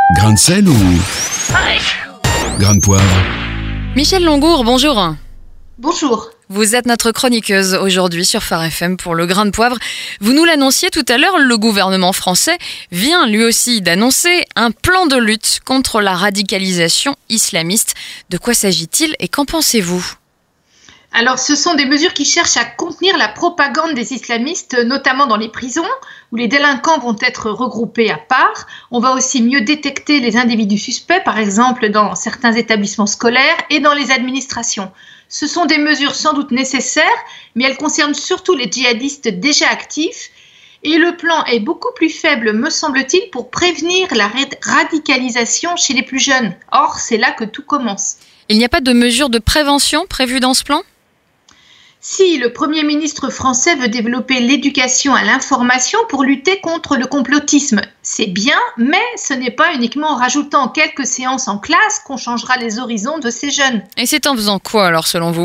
Grain de sel ou grain de poivre? Michel Longour, bonjour. Bonjour. Vous êtes notre chroniqueuse aujourd'hui sur Phare FM pour le grain de poivre. Vous nous l'annonciez tout à l'heure, le gouvernement français vient lui aussi d'annoncer un plan de lutte contre la radicalisation islamiste. De quoi s'agit-il et qu'en pensez-vous ? Alors, ce sont des mesures qui cherchent à contenir la propagande des islamistes, notamment dans les prisons, où les délinquants vont être regroupés à part. On va aussi mieux détecter les individus suspects, par exemple dans certains établissements scolaires et dans les administrations. Ce sont des mesures sans doute nécessaires, mais elles concernent surtout les djihadistes déjà actifs. Et le plan est beaucoup plus faible, me semble-t-il, pour prévenir la radicalisation chez les plus jeunes. Or, c'est là que tout commence. Il n'y a pas de mesures de prévention prévues dans ce plan ? Si le Premier ministre français veut développer l'éducation à l'information pour lutter contre le complotisme, c'est bien, mais ce n'est pas uniquement en rajoutant quelques séances en classe qu'on changera les horizons de ces jeunes. Et c'est en faisant quoi alors selon vous ?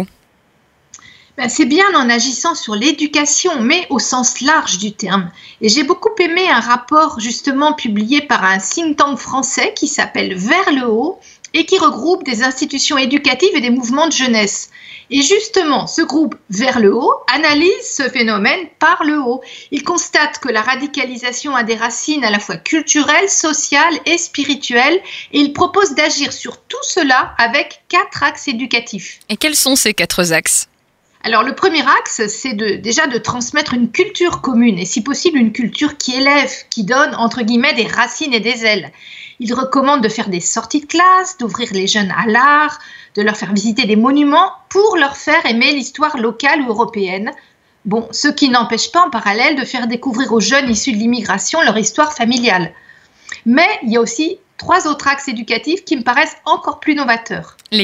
C'est bien en agissant sur l'éducation, mais au sens large du terme. Et j'ai beaucoup aimé un rapport justement publié par un think tank français qui s'appelle Vers le haut et qui regroupe des institutions éducatives et des mouvements de jeunesse. Et justement, ce groupe Vers le haut analyse ce phénomène par le haut. Il constate que la radicalisation a des racines à la fois culturelles, sociales et spirituelles et il propose d'agir sur tout cela avec 4 axes éducatifs. Et quels sont ces 4 axes ? Alors, le premier axe, c'est déjà de transmettre une culture commune et si possible une culture qui élève, qui donne entre guillemets des racines et des ailes. Il recommande de faire des sorties de classe, d'ouvrir les jeunes à l'art, de leur faire visiter des monuments pour leur faire aimer l'histoire locale ou européenne. Bon, ce qui n'empêche pas en parallèle de faire découvrir aux jeunes issus de l'immigration leur histoire familiale. Mais il y a aussi 3 autres axes éducatifs qui me paraissent encore plus novateurs. Lesquels ?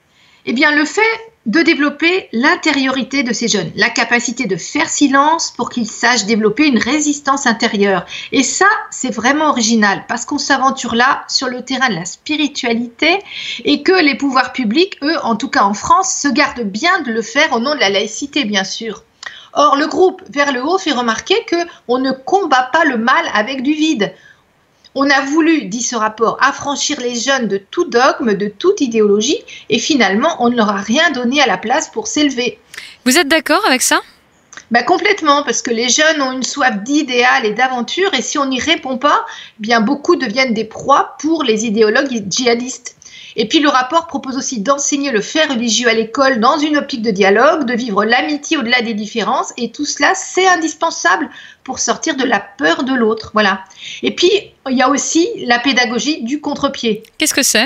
Eh bien, le fait de développer l'intériorité de ces jeunes, la capacité de faire silence pour qu'ils sachent développer une résistance intérieure. Et ça, c'est vraiment original parce qu'on s'aventure là sur le terrain de la spiritualité et que les pouvoirs publics, eux, en tout cas en France, se gardent bien de le faire au nom de la laïcité, bien sûr. Or, le groupe Vers le haut fait remarquer qu'on ne combat pas le mal avec du vide. On a voulu, dit ce rapport, affranchir les jeunes de tout dogme, de toute idéologie, et finalement, on ne leur a rien donné à la place pour s'élever. Vous êtes d'accord avec ça ? Complètement, parce que les jeunes ont une soif d'idéal et d'aventure, et si on n'y répond pas, bien beaucoup deviennent des proies pour les idéologues djihadistes. Et puis le rapport propose aussi d'enseigner le fait religieux à l'école dans une optique de dialogue, de vivre l'amitié au-delà des différences, et tout cela, c'est indispensable pour sortir de la peur de l'autre. Voilà. Et puis, il y a aussi la pédagogie du contre-pied. Qu'est-ce que c'est ?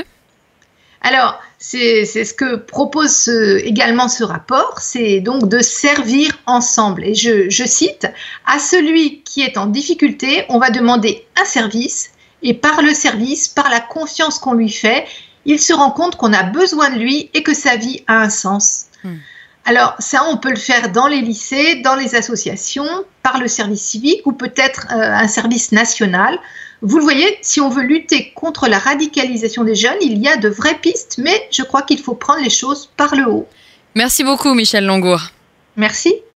Alors, c'est ce que propose également ce rapport, c'est donc de servir ensemble. Et je cite, « À celui qui est en difficulté, on va demander un service, et par le service, par la confiance qu'on lui fait, il se rend compte qu'on a besoin de lui et que sa vie a un sens. » Alors ça, on peut le faire dans les lycées, dans les associations, par le service civique ou peut-être un service national. Vous le voyez, si on veut lutter contre la radicalisation des jeunes, il y a de vraies pistes, mais je crois qu'il faut prendre les choses par le haut. Merci beaucoup Michel Longour. Merci.